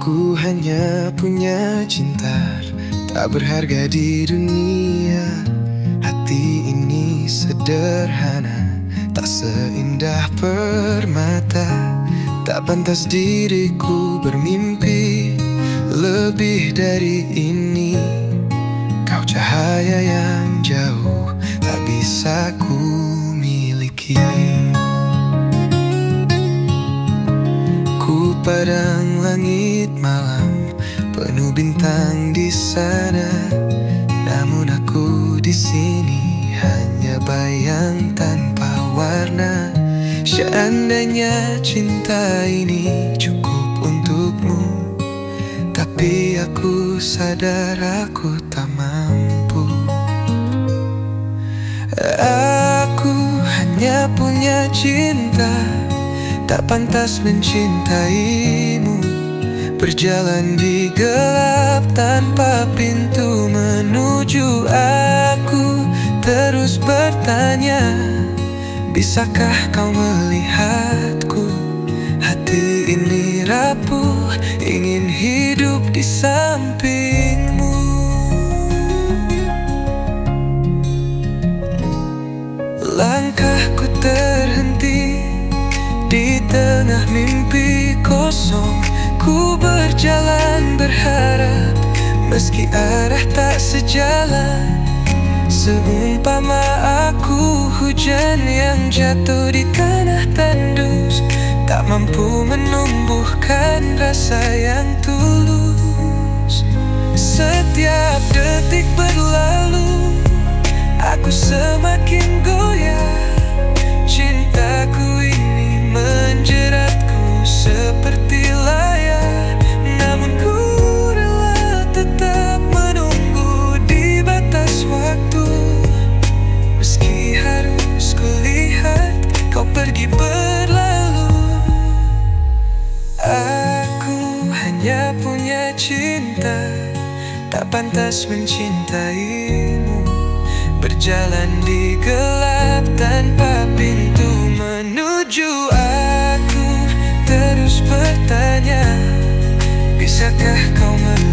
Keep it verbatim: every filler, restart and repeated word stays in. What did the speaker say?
Ku hanya punya cinta tak berharga di dunia. Hati ini sederhana, tak seindah permata. Tak pantas diriku bermimpi lebih dari ini. Kau cahaya yang jauh tak bisa ku miliki. Ku padang langit malam, penuh bintang di sana. Namun aku di sini hanya bayang tanpa warna. Seandainya cinta ini cukup untukmu, tapi aku sadar aku tak mampu. Aku hanya punya cinta, tak pantas mencintaimu. Berjalan di gelap tanpa pintu menuju aku, terus bertanya, bisakah kau melihatku? Hati ini rapuh, ingin hidup di sampingmu. Langkahku terhenti di tengah mimpi kosong. Ku berjalan berharap, meski arah tak sejalan. Seumpama aku hujan yang jatuh di tanah tandus, tak mampu menumbuhkan rasa yang tulus. Setiap detik berlalu, aku semakin goyah. Cintaku ini menjeratku seperti layar, namun ku rela tetap menunggu di batas waktu. Meski harus kulihat kau pergi berlalu. Aku hanya punya cinta, tak pantas mencintaimu. Berjalan di gelap tanpa pintu menuju aku, terus bertanya, bisakah kau melihat?